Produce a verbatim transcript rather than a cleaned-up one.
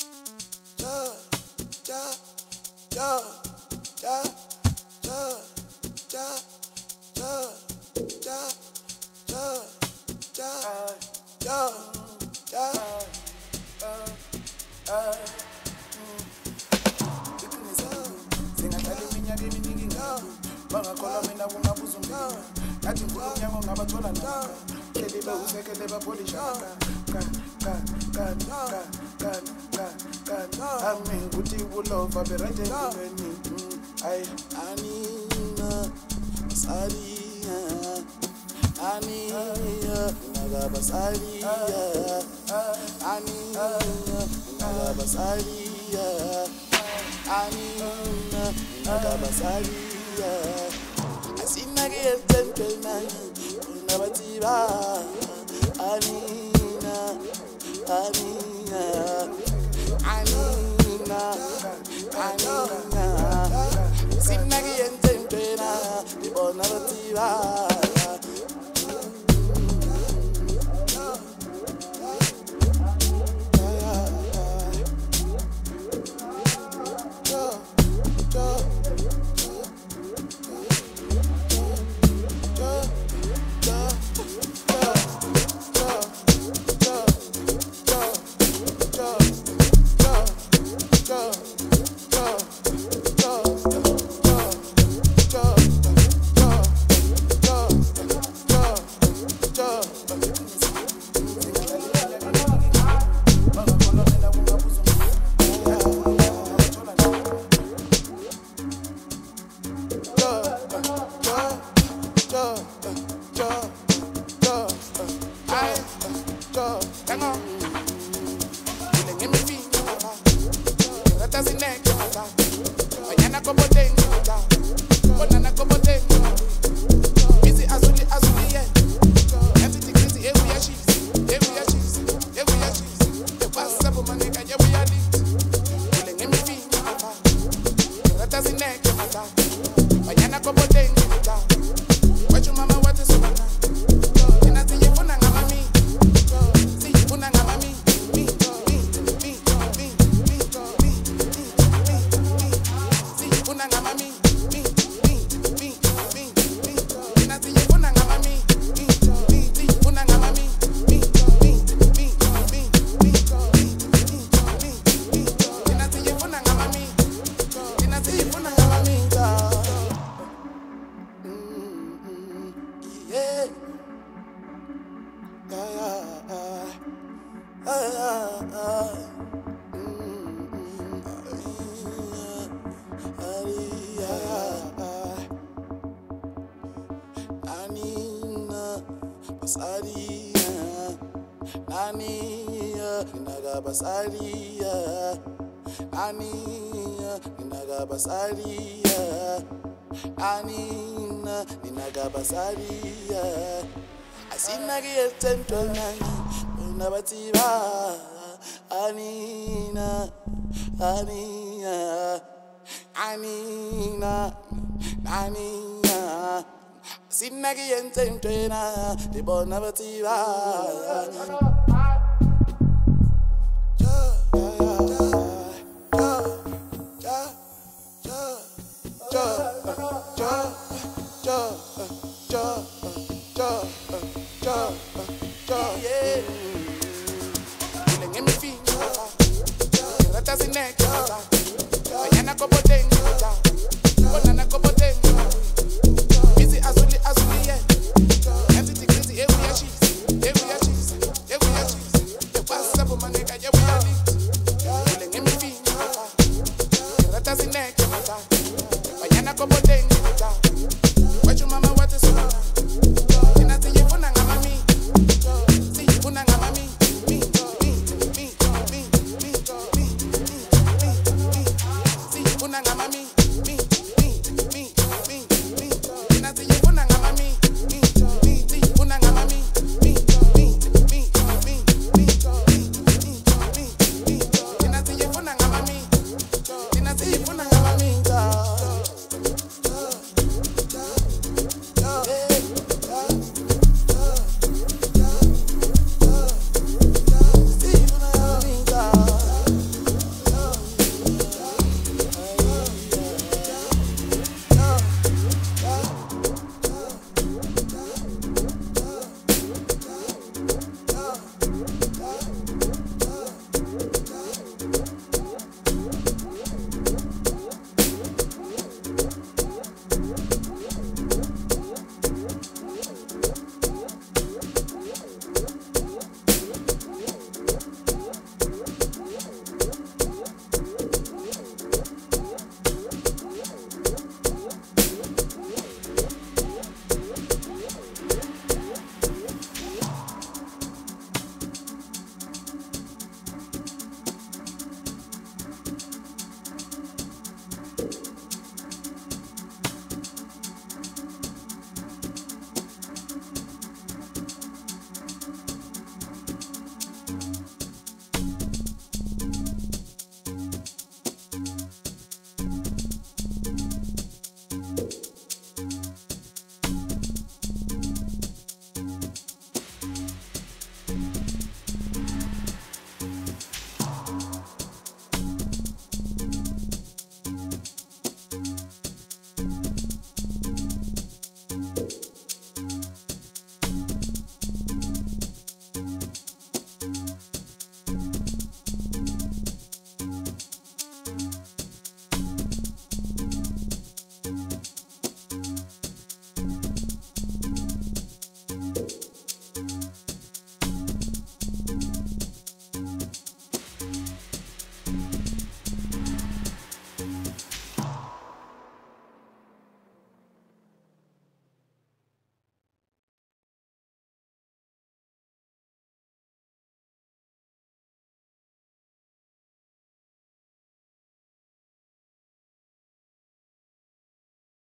Bangakhola mina kungabuza umngani ngathi ngifuna umnyango ngabathola nami keleba usekeleba polisha ka ka ka ka ka ka ka ami ukuthi ulova be right endlini ay anina saria anina nagaba saria anina nagaba saria anina nagaba saria asinake yentempena unabatiba anina anina anina anina sinake yentempena unabatiba Mañana como tengo, banana como tengo, busy azuli azuli yeah. Empty crazy, yeah we are cheese, yeah we are cheese, yeah we are cheese. The pass up my nigga, yeah we are lit. Feeling in me feet, ratas in neck, mañana como tengo, what your mama what is over now? And I see you funa ngama mi, see you funa ngama mi, mi mi mi mi mi mi mi. Funa ngama mi, mi, mi, mi, mi, mi. Nasi ye funa ngama mi, mi, mi, mi. Funa ngama mi, mi, mi, mi, mi, mi, mi, mi, mi. Nasi ye funa ngama mi, nasi ye funa ngama mi. Yeah, yeah, yeah, yeah. Anina basaria Anina ninaga basaria Anina ninaga basaria Anina ninaga basaria Asinagi yentempena unabatiba Anina Anina Anina Anina Sinagi yentempena libona batiba